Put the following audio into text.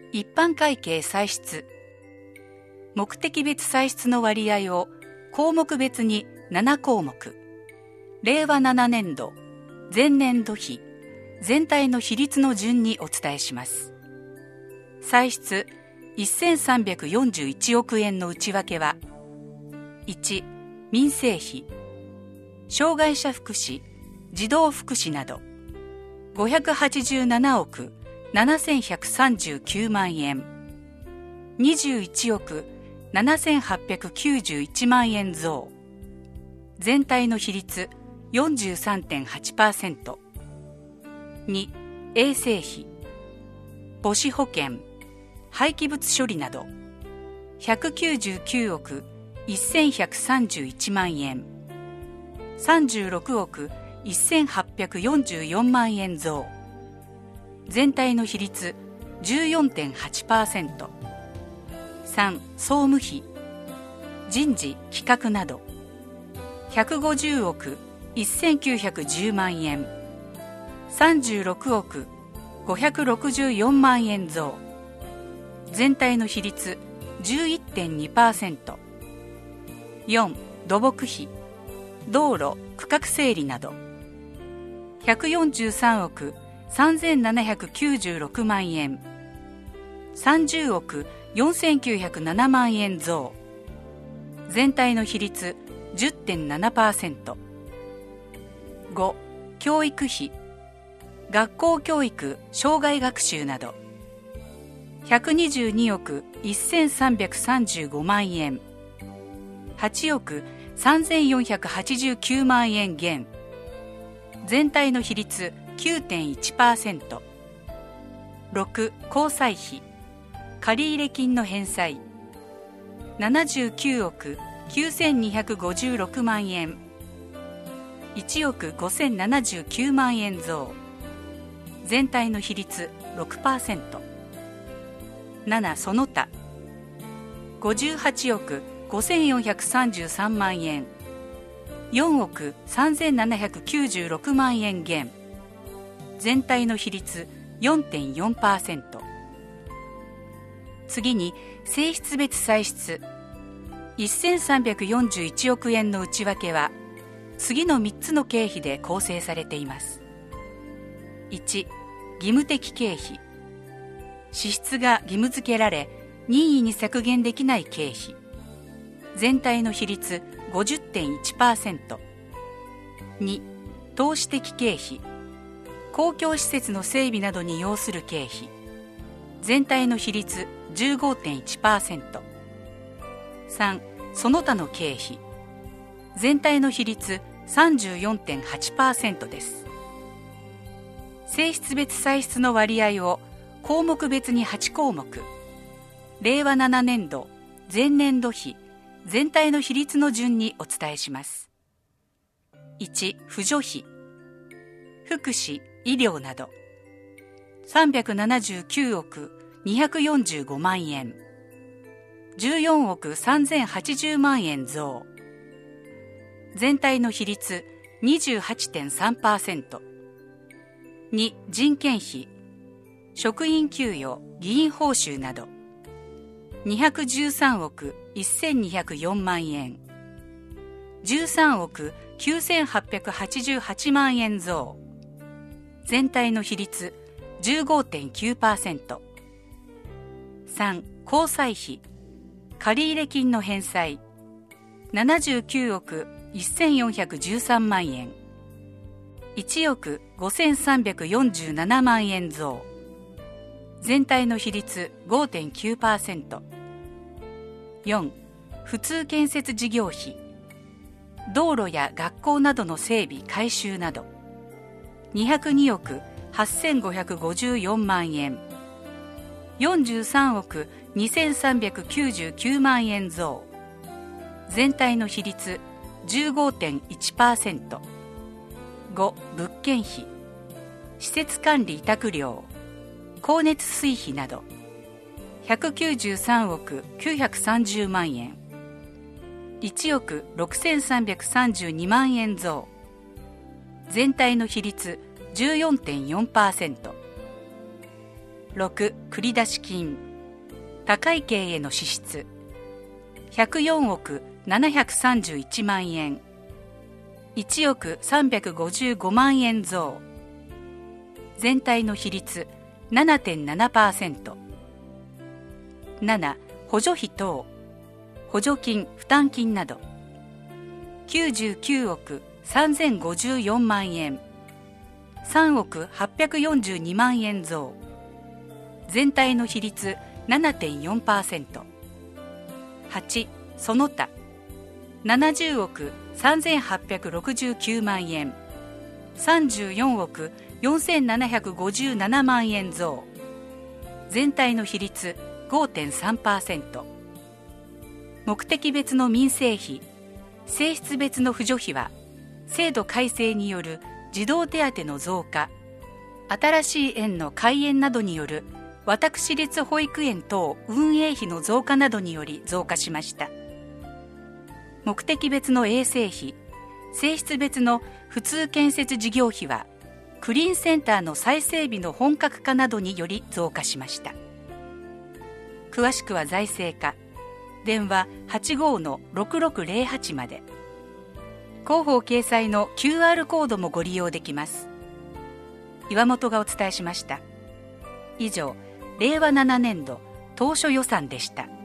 一般会計歳出。目的別歳出の割合を項目別に7項目。令和7年度、前年度比、全体の比率の順にお伝えします。歳出1341億円の内訳は、1、民生費、障害者福祉、児童福祉など、587億7139万円、21億7891万円増、全体の比率 43.8%。2、衛生費、母子保険、廃棄物処理など、199億1131万円、36億1844万円増、全体の比率 14.8%。3、総務費、人事・企画など、150億1910万円、36億564万円増、全体の比率 11.2%。4、土木費、道路・区画整理など、143億3796万円、30億4907万円増、全体の比率 10.7%。5、教育費、学校教育・生涯学習など、122億1335万円、8億3489万円減、全体の比率 9.1%。6、交際費、借入金の返済、79億9256万円、1億5079万円増、全体の比率 6%。7、その他、58億5433万円、4億3796万円減、全体の比率 4.4%。次に、性質別歳出。1341億円の内訳は、次の3つの経費で構成されています。1、義務的経費。支出が義務付けられ、任意に削減できない経費。全体の比率 50.1%。2、投資的経費。公共施設の整備などに要する経費。全体の比率 15.1%。3、その他の経費。全体の比率 34.8% です。性質別歳出の割合を項目別に8項目。令和7年度、前年度比、全体の比率の順にお伝えします。1、扶助費。福祉・医療など、379億245万円、14億3080万円増、全体の比率 28.3%。2、人件費、職員給与・議員報酬など、213億1204万円、13億9888万円増、全体の比率 15.9%。3、交際費、借入金の返済、79億1413万円、1億5347万円増、全体の比率 5.9%。4、普通建設事業費、道路や学校などの整備・改修など、202億8554万円、43億2399万円増、全体の比率 15.1%。5、物件費、施設管理委託料、光熱水費など、193億930万円、1億6332万円増、全体の比率 14.4%。 6繰出金、他会計への支出104億731万円、1億355万円増、全体の比率 7.7%。 7補助費等、補助金負担金など99億3054万円、3億842万円増、全体の比率 7.4%。 8その他70億3869万円、34億4757万円増、全体の比率 5.3%。 目的別の民生費、性質別の扶助費は制度改正による児童手当の増加、新しい園の開園などによる私立保育園等運営費の増加などにより増加しました。目的別の衛生費、性質別の普通建設事業費はクリーンセンターの再整備の本格化などにより増加しました。詳しくは財政課、電話 85-6608 まで。広報掲載の QR コードもご利用できます。岩本がお伝えしました。以上、令和7年度当初予算でした。